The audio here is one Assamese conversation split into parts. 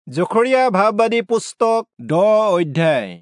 জখৰীয়া ভাৱবাদী পুস্তক 10 অধ্যায়।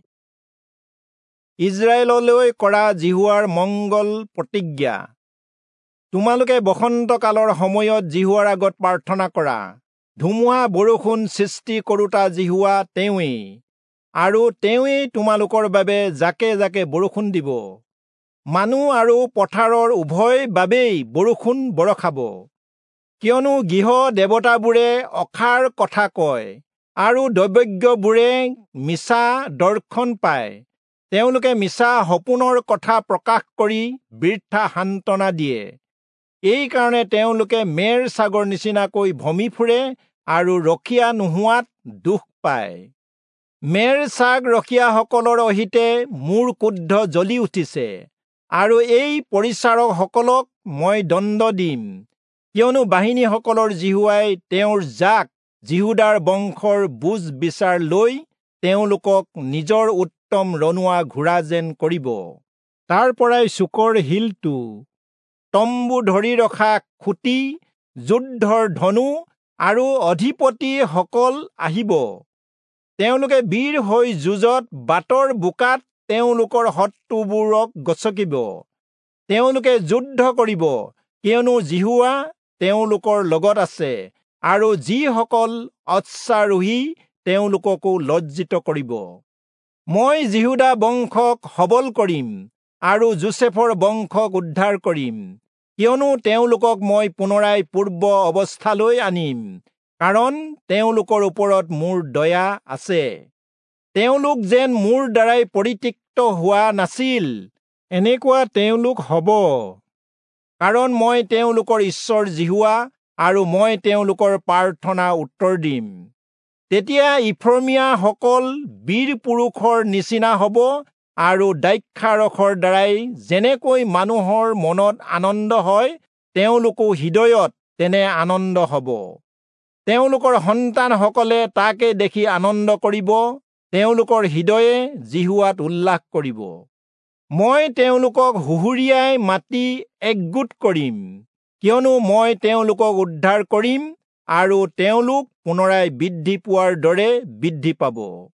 ইজৰাইললৈ কৰা জিহুৱাৰ মংগল প্ৰতিজ্ঞা। তোমালোকে বসন্তকালৰ সময়ত জিহুৱাৰ আগত প্ৰাৰ্থনা কৰা। ধুমুহা বৰষুণ সৃষ্টি কৰোতা জিহুৱা তেওঁৱেই, আৰু তেওঁৱেই তোমালোকৰ বাবে জাকে জাকে বৰষুণ দিব। মানুহ আৰু পথাৰৰ উভয় বাবেই বৰষুণ বৰষাব। কিয়নো গৃহ দেৱতাবোৰে অসাৰ কথা কয়, আৰু দৈৱজ্ঞবোৰে মিছা দৰ্শন পায়। তেওঁলোকে মিছা সপোনৰ কথা প্ৰকাশ কৰি বৃথা সান্তনা দিয়ে। এই কাৰণে তেওঁলোকে মেৰ ছাগৰ নিচিনাকৈ ভমি ফুৰে আৰু ৰখীয়া নোহোৱাত দুখ পায়। মেৰ ছাগ ৰখীয়াসকলৰ অহিতে মোৰ ক্ৰোধ জ্বলি উঠিছে, আৰু এই পৰিচাৰকসকলক মই দণ্ড দিম। কিয়নো বাহিনীসকলৰ জিহুৱাই তেওঁৰ জাক জিহুদাৰ বংশৰ বুজ বিচাৰ লৈ তেওঁলোকক নিজৰ উত্তম ৰণুৱা ঘোঁৰা যেন কৰিব। তাৰ পৰাই চুকৰ শিলটো, তম্বু ধৰি ৰখা খুটি, যুদ্ধৰ ধনু আৰু অধিপতিসকল আহিব। তেওঁলোকে বীৰ হৈ যুঁজত বাটৰ বোকাত তেওঁলোকৰ শত্ৰুবোৰক গচকিব। তেওঁলোকে যুদ্ধ কৰিব, কিয়নো জিহুৱা তেওঁলোকৰ লগত আছে, আৰু যিসকল অশ্বাৰোহী তেওঁলোককো লজ্জিত কৰিব। মই জিহুদা বংশক সবল কৰিম, আৰু যোচেফৰ বংশক উদ্ধাৰ কৰিম। কিয়নো তেওঁলোকক মই পুনৰাই পূৰ্ব অৱস্থালৈ আনিম, কাৰণ তেওঁলোকৰ ওপৰত মোৰ দয়া আছে। তেওঁলোক যেন মোৰ দ্বাৰাই পৰিত্যক্ত হোৱা নাছিল, এনেকুৱা তেওঁলোক হ'ব। কাৰণ মই তেওঁলোকৰ ঈশ্বৰ জিহুৱা, আৰু মই তেওঁলোকৰ প্ৰাৰ্থনা উত্তৰ দিম। তেতিয়া ইফ্ৰমীয়াসকল বীৰ পুৰুষৰ নিচিনা হ'ব, আৰু দ্ৰাক্ষাৰসৰ দ্বাৰাই যেনেকৈ মানুহৰ মনত আনন্দ হয়, তেওঁলোকো হৃদয়ত তেনে আনন্দ হ'ব। তেওঁলোকৰ সন্তানসকলে তাকে দেখি আনন্দ কৰিব, তেওঁলোকৰ হৃদয়ে জিহুৱাত উল্লাস কৰিব। মই তেওঁলোকক হুহুৰিয়াই মাতি একগোট কৰিম, কিয়নো মই তেওঁলোকক উদ্ধাৰ কৰিম, আৰু তেওঁলোক পুনৰাই বৃদ্ধি পোৱাৰ দৰে বৃদ্ধি পাব।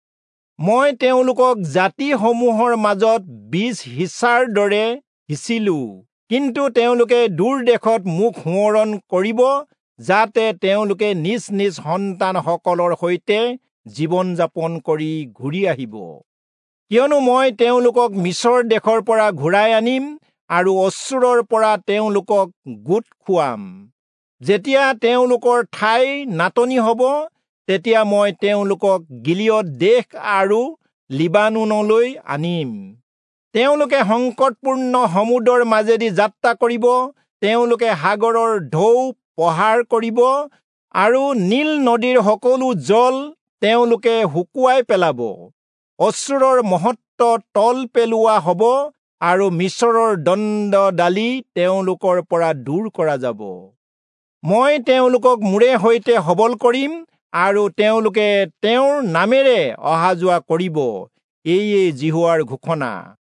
মই তেওঁলোকক জাতিসমূহৰ মাজত বীজ সিঁচাৰ দৰে সিঁচিলো, কিন্তু তেওঁলোকে দূৰ দেশত মুখ সোঁৱৰণ কৰিব, যাতে তেওঁলোকে নিজ নিজ সন্তানসকলৰ সৈতে জীৱন যাপন কৰি ঘূৰি আহিব। কিয়নো মই তেওঁলোকক মিছৰ দেশৰ পৰা ঘূৰাই আনিম, আৰু অশ্ৰুৰৰ পৰা তেওঁলোকক গোট খুৱাম। যেতিয়া তেওঁলোকৰ ঠাই নাটনি হ'ব, তেতিয়া মই তেওঁলোকক গিলিয়দ দেশ আৰু লিবানোনলৈ আনিম। তেওঁলোকে সংকটপূৰ্ণ সমুদ্ৰৰ মাজেদি যাত্ৰা কৰিব, তেওঁলোকে সাগৰৰ ঢৌ প্ৰহাৰ কৰিব, আৰু নীল নদীৰ সকলো জল তেওঁলোকে শুকুৱাই পেলাব। অশ্ৰুৰৰ মহত্ব তল পেলোৱা হ'ব, আৰু মিছৰৰ দণ্ডদালি তেওঁলোকৰ পৰা দূৰ কৰা যাব। মই তেওঁলোকক মোৰে সৈতে সবল কৰিম, আৰু তেওঁলোকে তেওঁৰ নামেৰে অহা যোৱা কৰিব। এইয়ে জিহুৱাৰ ঘোষণা।